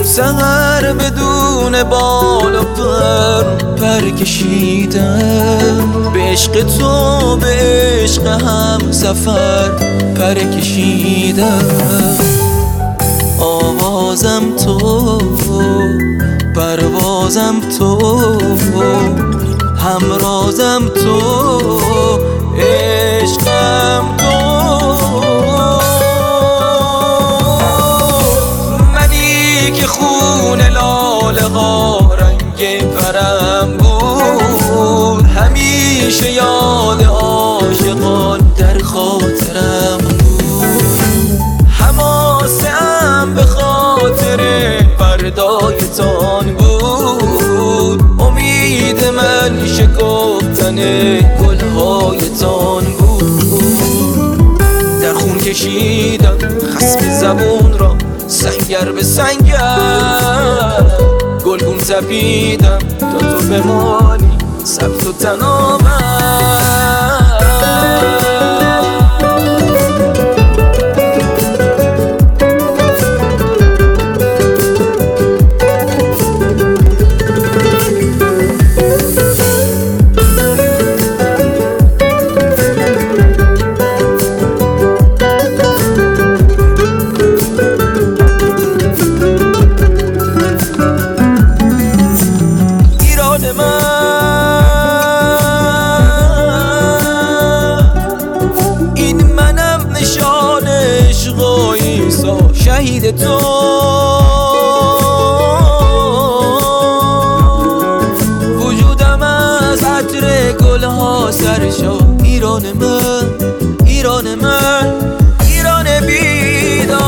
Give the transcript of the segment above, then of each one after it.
سحر بدون بال و پر کشیدم، به عشق تو به عشق هم سفر پر کشیدم. آوازم تو، پروازم تو، همرازم تو، عشقم تو. منی که خون لاله ها رنگ پرم بود، همیشه یاد عاشقان در خاطرم بود. حماسه‌ام به خاطر فردایتان بود، امید من شکفتن گلهایتان بود. در خون کشیدم خصم زبون را سنگر به سنگر، گلگون تپیدم تا تو بمانی ثبت و تنامم. شهید تو وجودم از عطر گلها سرشا. ایران من، ایران من، ایران بیدار.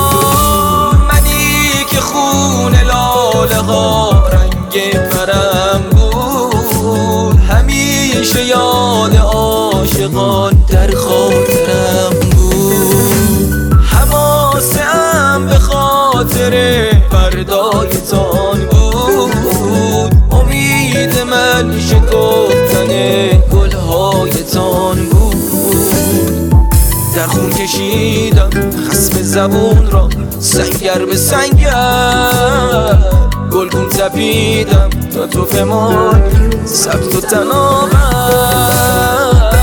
منی که خون لاله ها رنگ پرم بود، همیشه یاد عاشقان در خاطرم بود. حماسه‌ام به خاطر فردایتان بود، امید من شکفتن گلهایتان بود. در خون کشیدم خصم زبون را سنگر به سنگر، گلگون تپیدم تا تو بمانی ثبت و تنامم.